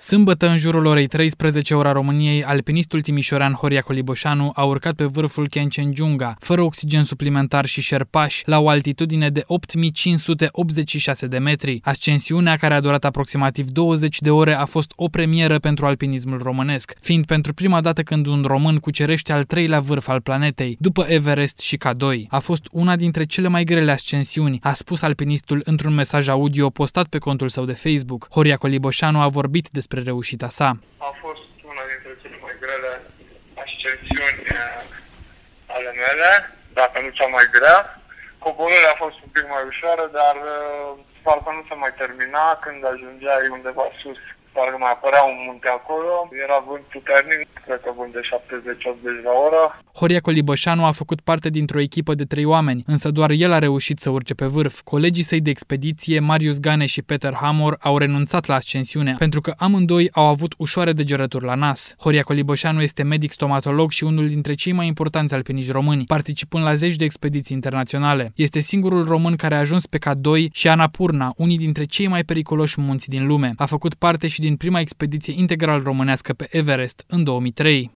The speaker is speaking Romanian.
Sâmbătă, în jurul orei 13, ora României, alpinistul timișorean Horia Coliboșanu a urcat pe vârful Kenchenjunga, fără oxigen suplimentar și șerpași, la o altitudine de 8586 de metri. Ascensiunea, care a durat aproximativ 20 de ore, a fost o premieră pentru alpinismul românesc, fiind pentru prima dată când un român cucerește al treilea vârf al planetei, după Everest și K2. A fost una dintre cele mai grele ascensiuni, a spus alpinistul într-un mesaj audio postat pe contul său de Facebook. Horia Coliboșanu a vorbit despre reușita sa. A fost una dintre cele mai grele ascensiuni ale mele, dacă nu cea mai grea. Coborârea a fost un pic mai ușoară, dar parcă nu se mai termina când ajungeai undeva sus. Parcă mai apărea un munte acolo, era vânt puternic, cred că vânt de 70-80 la oră. Horia Coliboșanu a făcut parte dintr-o echipă de 3 oameni, însă doar el a reușit să urce pe vârf. Colegii săi de expediție, Marius Gane și Peter Hamor, au renunțat la ascensiune, pentru că amândoi au avut ușoare degerături la nas. Horia Coliboșanu este medic stomatolog și unul dintre cei mai importanți alpiniști români, participând la zeci de expediții internaționale. Este singurul român care a ajuns pe K2 și Annapurna, unii dintre cei mai periculoși munți din lume. A făcut parte și din prima expediție integral românească pe Everest în 2003.